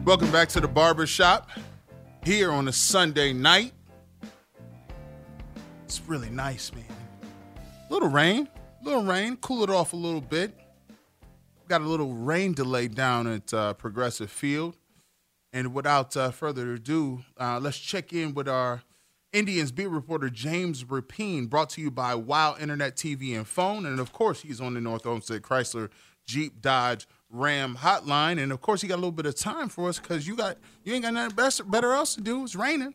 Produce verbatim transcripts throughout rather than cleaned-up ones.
Welcome back to the Barber Shop here on a Sunday night. It's really nice, man. Little rain, little rain, cool it off a little bit. Got a little rain delay down at uh, Progressive Field. And without uh, further ado, uh, let's check in with our Indians beat reporter James Rapien, brought to you by Wow Internet T V and Phone. And, of course, he's on the North Olmsted Chrysler Jeep Dodge Ram hotline. And, of course, he got a little bit of time for us because you got you ain't got nothing best, better else to do. It's raining.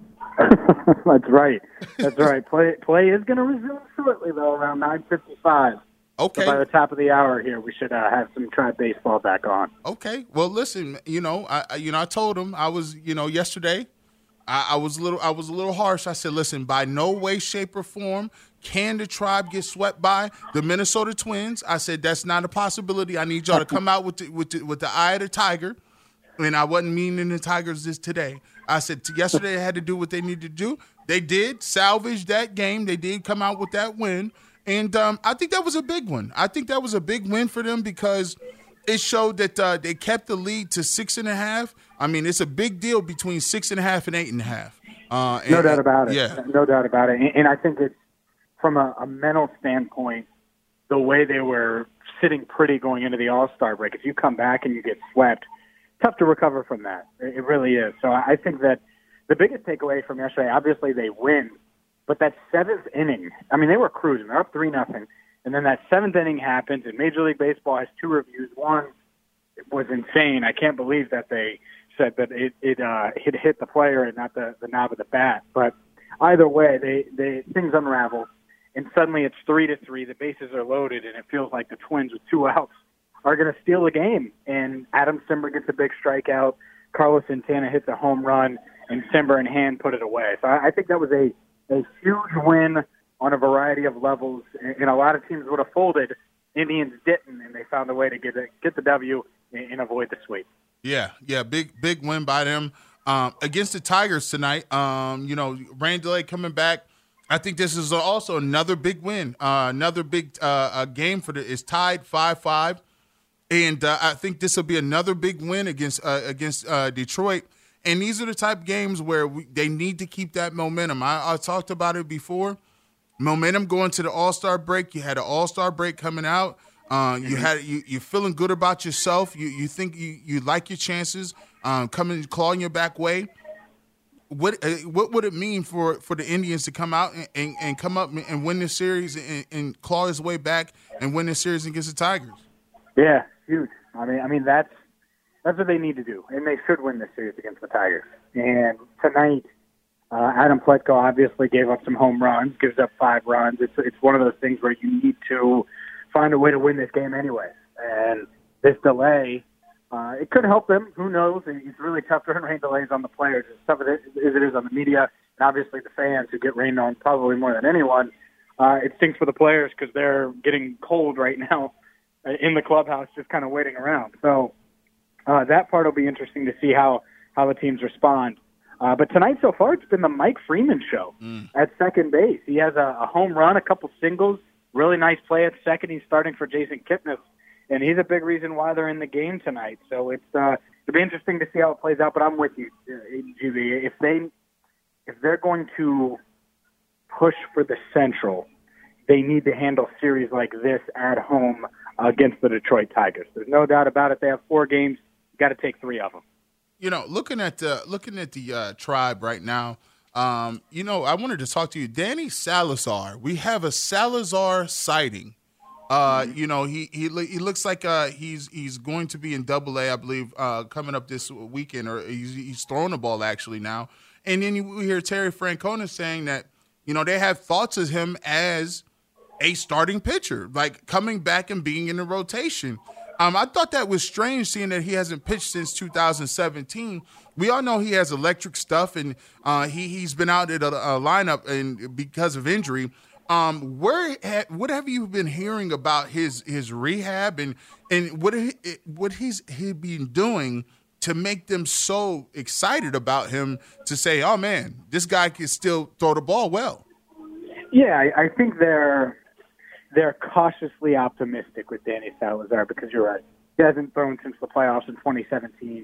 That's right. That's right. Play play is going to resume shortly, though, around nine fifty-five. Okay. So by the top of the hour here, we should uh, have some Tribe baseball back on. Okay. Well, listen, you know, I, I you know I told him I was, you know, yesterday I, I was a little I was a little harsh. I said, listen, by no way, shape, or form can the Tribe get swept by the Minnesota Twins. I said that's not a possibility. I need y'all to come out with the, with the, with the eye of the tiger. And I wasn't meaning the Tigers this today. I said t- yesterday they had to do what they needed to do. They did salvage that game. They did come out with that win. And um, I think that was a big one. I think that was a big win for them because it showed that uh, they kept the lead to six and a half. I mean, it's a big deal between six and a half and eight and a half. Uh, and, no doubt about it. Yeah. No doubt about it. And, and I think it's from a, a mental standpoint, the way they were sitting pretty going into the All-Star break. If you come back and you get swept, tough to recover from that. It really is. So I think that the biggest takeaway from yesterday, obviously they win, but that seventh inning, I mean, they were cruising. They're up three nothing. And then that seventh inning happens, and Major League Baseball has two reviews. One was insane. I can't believe that they said that it it uh, it hit the player and not the, the knob of the bat. But either way, they, they things unravel, and suddenly it's three to three. The bases are loaded, and it feels like the Twins with two outs are going to steal the game. And Adam Simber gets a big strikeout. Carlos Santana hits a home run, and Simber in hand put it away. So I, I think that was a a huge win on a variety of levels, and a lot of teams would have folded. Indians didn't, and they found a way to get the, get the W and, and avoid the sweep. Yeah, yeah, big big win by them um, against the Tigers tonight. Um, you know, rain delay coming back. I think this is also another big win, uh, another big uh, uh, game for the. It's tied five five, and uh, I think this will be another big win against uh, against uh, Detroit. And these are the type of games where we, they need to keep that momentum. I, I talked about it before. Momentum going to the All-Star break. You had an All-Star break coming out. Uh, you had you you're feeling good about yourself. You you think you, you like your chances. Um, coming clawing your back way. What uh, what would it mean for, for the Indians to come out and, and, and come up and win this series and, and claw his way back and win this series against the Tigers? Yeah, huge. I mean, I mean that's. That's what they need to do, and they should win this series against the Tigers. And tonight, uh, Adam Plutko obviously gave up some home runs, gives up five runs. It's it's one of those things where you need to find a way to win this game anyway. And this delay, uh, it could help them. Who knows? It's really tough to earn rain delays on the players, as tough as it is on the media, and obviously the fans who get rained on probably more than anyone. Uh, it stinks for the players because they're getting cold right now in the clubhouse, just kind of waiting around. So. Uh, that part will be interesting to see how, how the teams respond. Uh, but tonight so far, it's been the Mike Freeman show mm. at second base. He has a, a home run, a couple singles, really nice play at second. He's starting for Jason Kipnis, and he's a big reason why they're in the game tonight. So it's uh, it'll be interesting to see how it plays out. But I'm with you, uh, G V. If they if they're going to push for the Central, they need to handle series like this at home against the Detroit Tigers. There's no doubt about it. They have four games. Got to take three of them. You know, looking at the looking at the uh, Tribe right now, um, you know, I wanted to talk to you, Danny Salazar. We have a Salazar sighting. Uh, mm-hmm. You know, he he he looks like uh, he's he's going to be in Double A, I believe, uh, coming up this weekend, or he's he's throwing the ball actually now. And then you hear Terry Francona saying that, you know, they have thoughts of him as a starting pitcher, like coming back and being in the rotation. Um, I thought that was strange, seeing that he hasn't pitched since two thousand seventeen. We all know he has electric stuff, and uh, he he's been out at a, a lineup and because of injury. Um, where ha- what have you been hearing about his his rehab and and what he, what he's he been doing to make them so excited about him to say, oh man, this guy can still throw the ball well? Yeah, I, I think they're. They're cautiously optimistic with Danny Salazar because you're right. He hasn't thrown since the playoffs in twenty seventeen.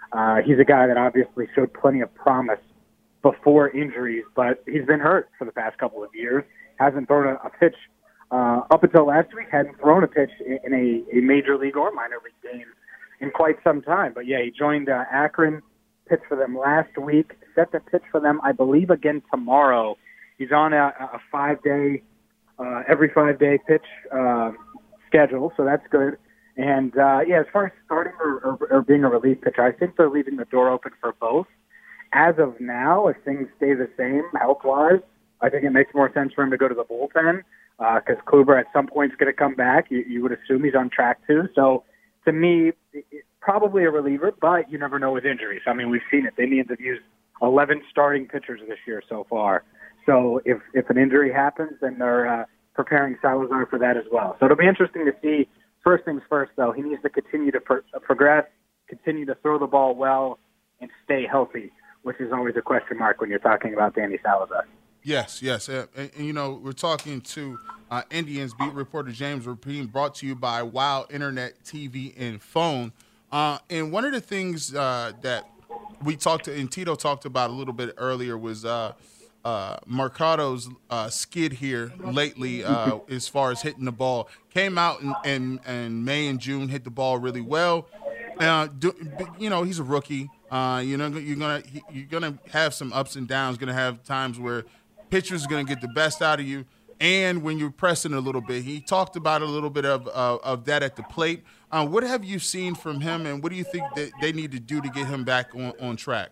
Uh, he's a guy that obviously showed plenty of promise before injuries, but he's been hurt for the past couple of years. Hasn't thrown a, a pitch uh, up until last week. Hadn't thrown a pitch in, in a, a major league or minor league game in quite some time. But yeah, he joined uh, Akron, pitched for them last week, set to pitch for them, I believe, again tomorrow. He's on a, a five-day, uh, every five-day pitch uh, schedule, so that's good. And, uh, yeah, as far as starting or, or, or being a relief pitcher, I think they're leaving the door open for both. As of now, if things stay the same health-wise, I think it makes more sense for him to go to the bullpen because uh, Kluber at some point is going to come back. You, you would assume he's on track to. So, to me, it, it, probably a reliever, but you never know with injuries. I mean, we've seen it. The Indians have used eleven starting pitchers this year so far. So if, if an injury happens, then they're uh, preparing Salazar for that as well. So it'll be interesting to see. First things first, though, he needs to continue to pro- progress, continue to throw the ball well, and stay healthy, which is always a question mark when you're talking about Danny Salazar. Yes, yes. Uh, and, and, you know, we're talking to uh, Indians beat reporter James Rapien, brought to you by Wow Internet, T V, and Phone. Uh, and one of the things uh, that we talked to, and Tito talked about a little bit earlier, was uh, uh, Mercado's uh, skid here lately uh, as far as hitting the ball. Came out in, in, in May and June, hit the ball really well. Uh, do, you know, he's a rookie. Uh, you know, you're gonna you're gonna have some ups and downs. Gonna have times where pitchers are gonna get the best out of you, and when you're pressing a little bit. He talked about a little bit of uh, of that at the plate. Uh, what have you seen from him, and what do you think that they need to do to get him back on, on track?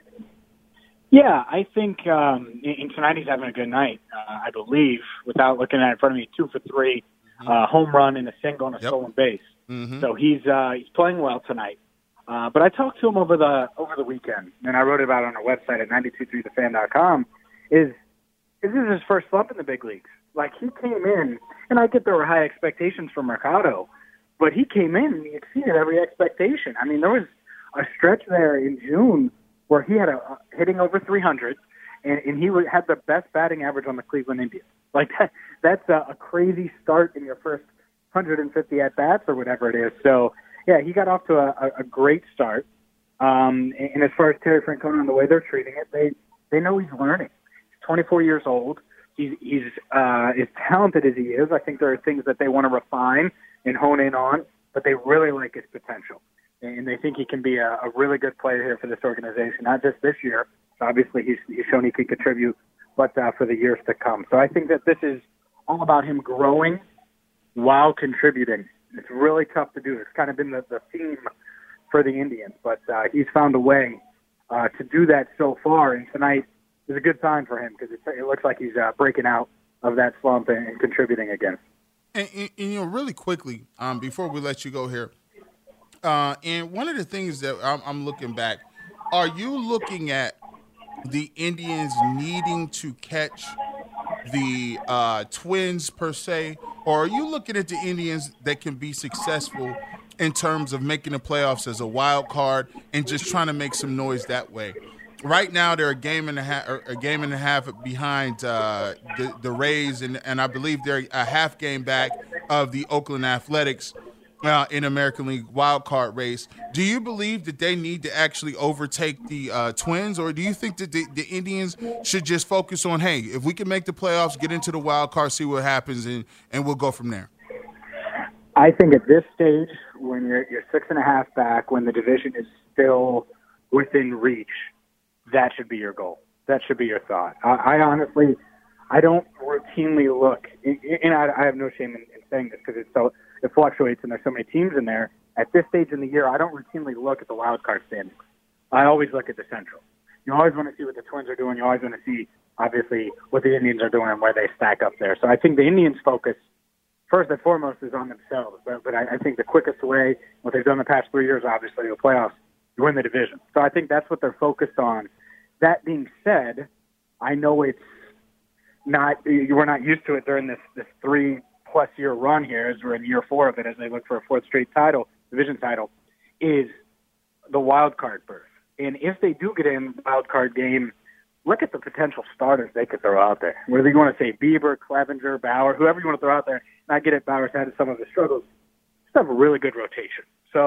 Yeah, I think um, in tonight he's having a good night. Uh, I believe, without looking at it in front of me, two for three, mm-hmm. uh, home run and a single and a yep. stolen base. Mm-hmm. So he's uh, he's playing well tonight. Uh, but I talked to him over the over the weekend, and I wrote about it on our website at nine two three the fan dot com. Is this is his first slump in the big leagues? Like, he came in, and I get there were high expectations for Mercado, but he came in and he exceeded every expectation. I mean, there was a stretch there in June where he had a, a hitting over three hundred, and, and he would, had the best batting average on the Cleveland Indians. Like, that, that's a, a crazy start in your first one hundred fifty at-bats or whatever it is. So, yeah, he got off to a, a great start. Um, and as far as Terry Francona and the way they're treating it, they, they know he's learning. He's twenty-four years old. He's, he's uh, as talented as he is. I think there are things that they want to refine and hone in on, but they really like his potential. And they think he can be a, a really good player here for this organization, not just this year. Obviously, he's, he's shown he can contribute, but uh, for the years to come. So I think that this is all about him growing while contributing. It's really tough to do. It's kind of been the, the theme for the Indians, but uh, he's found a way uh, to do that so far. And tonight is a good sign for him because it, it looks like he's uh, breaking out of that slump and, and contributing again. And, and, and, you know, really quickly, um, before we let you go here, uh, and one of the things that I'm, I'm looking back, are you looking at the Indians needing to catch the uh, Twins per se, or are you looking at the Indians that can be successful in terms of making the playoffs as a wild card and just trying to make some noise that way? Right now, they're a game and a half, a game and a half behind uh, the, the Rays, and, and I believe they're a half game back of the Oakland Athletics uh, in American League wild card race. Do you believe that they need to actually overtake the uh, Twins, or do you think that the, the Indians should just focus on, hey, if we can make the playoffs, get into the wild card, see what happens, and, and we'll go from there? I think at this stage, when you're, you're six and a half back, when the division is still within reach, that should be your goal. That should be your thought. I, I honestly, I don't routinely look, and I, I have no shame in, in saying this because it's so it fluctuates and there's so many teams in there. At this stage in the year, I don't routinely look at the wild card standings. I always look at the Central. You always want to see what the Twins are doing. You always want to see, obviously, what the Indians are doing and where they stack up there. So I think the Indians' focus, first and foremost, is on themselves. But, but I, I think the quickest way, what they've done the past three years, obviously, the playoffs, you win the division. So I think that's what they're focused on. That being said, I know it's not, you were not used to it during this, this three-plus year run here, as we're in year four of it, as they look for a fourth straight title, division title, is the wild card berth. And if they do get in the wild card game, look at the potential starters they could throw out there. Whether you want to say Bieber, Clevenger, Bauer, whoever you want to throw out there, and I get it, Bauer's had some of his struggles, just have a really good rotation. So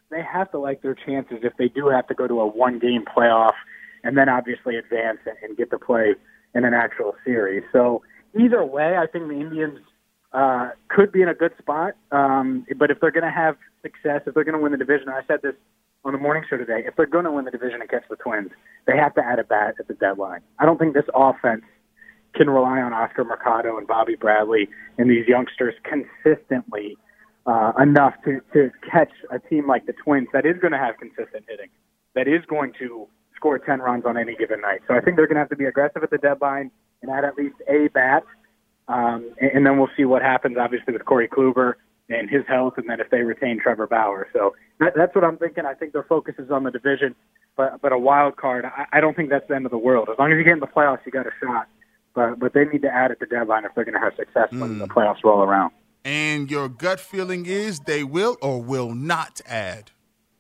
they have to like their chances if they do have to go to a one-game playoff and then obviously advance and get to play in an actual series. So either way, I think the Indians uh, could be in a good spot. Um, but if they're going to have success, if they're going to win the division, I said this on the morning show today, if they're going to win the division and catch the Twins, they have to add a bat at the deadline. I don't think this offense can rely on Oscar Mercado and Bobby Bradley and these youngsters consistently uh, enough to, to catch a team like the Twins that is going to have consistent hitting, that is going to score ten runs on any given night. So I think they're going to have to be aggressive at the deadline and add at least a bat, um, and, and then we'll see what happens, obviously, with Corey Kluber and his health, and then if they retain Trevor Bauer. So that, that's what I'm thinking. I think their focus is on the division, but but a wild card, I, I don't think that's the end of the world. As long as you get in the playoffs, you got a shot. But but they need to add at the deadline if they're going to have success mm. when the playoffs roll around. And your gut feeling is they will or will not add?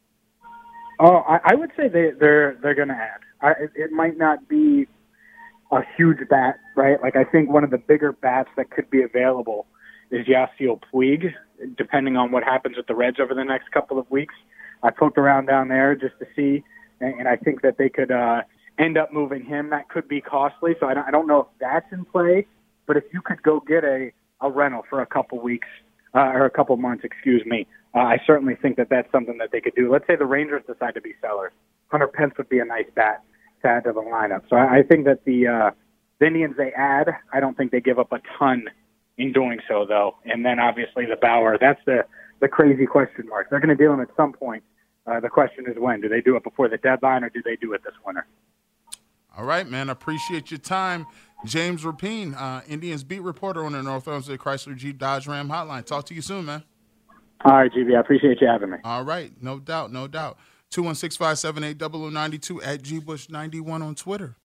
Oh, I, I would say they, they're they're going to add. I, it, it might not be a huge bat, right? Like I think one of the bigger bats that could be available is Yasiel Puig, depending on what happens with the Reds over the next couple of weeks. I poked around down there just to see, and, and I think that they could uh, end up moving him. That could be costly, so I don't, I don't know if that's in play. But if you could go get a, a rental for a couple weeks, uh, or a couple months, excuse me, uh, I certainly think that that's something that they could do. Let's say the Rangers decide to be sellers. Hunter Pence would be a nice bat to add to the lineup. So I, I think that the, uh, the Indians, they add. I don't think they give up a ton in doing so, though. And then, obviously, the Bauer, that's the, the crazy question mark. They're going to deal him at some point. Uh, the question is when. Do they do it before the deadline, or do they do it this winter? All right, man. I appreciate your time. James Rapien, uh, Indians beat reporter on the North Olmsted Chrysler Jeep Dodge Ram hotline. Talk to you soon, man. All right, G B. I appreciate you having me. All right. No doubt, no doubt. two one six, five seven eight, zero zero nine two at G Bush ninety-one on Twitter.